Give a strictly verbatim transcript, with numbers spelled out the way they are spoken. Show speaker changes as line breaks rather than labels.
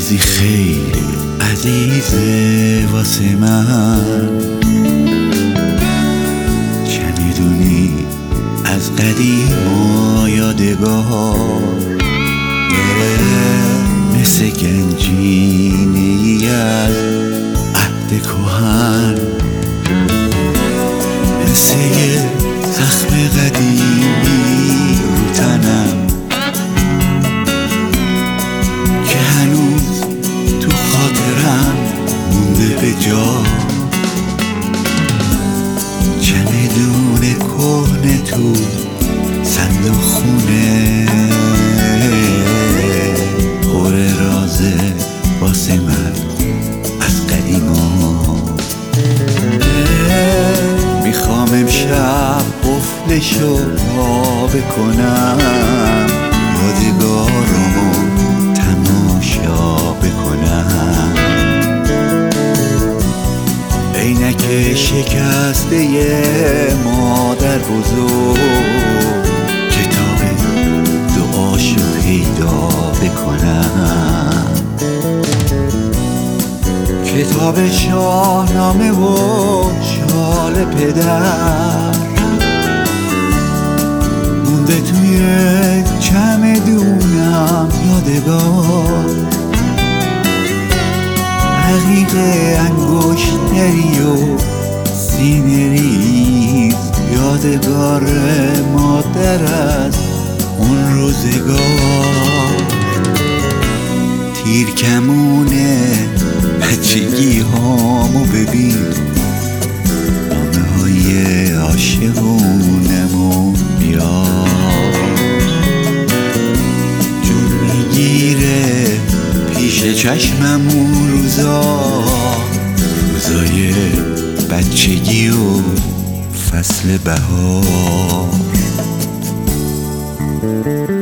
روزی خیلی عزیزه واسه من، چه میدونی از قدیم و یادگار مثل گنجینه‌ای از عهد کهن، مثل یه زخم قدیمی رو تنم که هنوز تو خاطرم مونده به جا. چمدون کهنه تو صندوق خونه پر رازه واسه من از قدیما. میخوام امشب قفلشو وا بکنم، یادگارمو تماشا بکنم. عینک شکسته مادر بزرگ، کتاب دعاشو پیدا بکنم. کتاب شاهنامه و شال پدر مونده توی چمدونم یادگار. رقیق انگشتری و سینه ریز، یادگار مادر از اون روزگار. تیر کمونه بچگی هامو ببین، نامه های عاشقونمو بیار. جون میگیره پیش چشممون روزا، روزای بچگی و فصل بهار.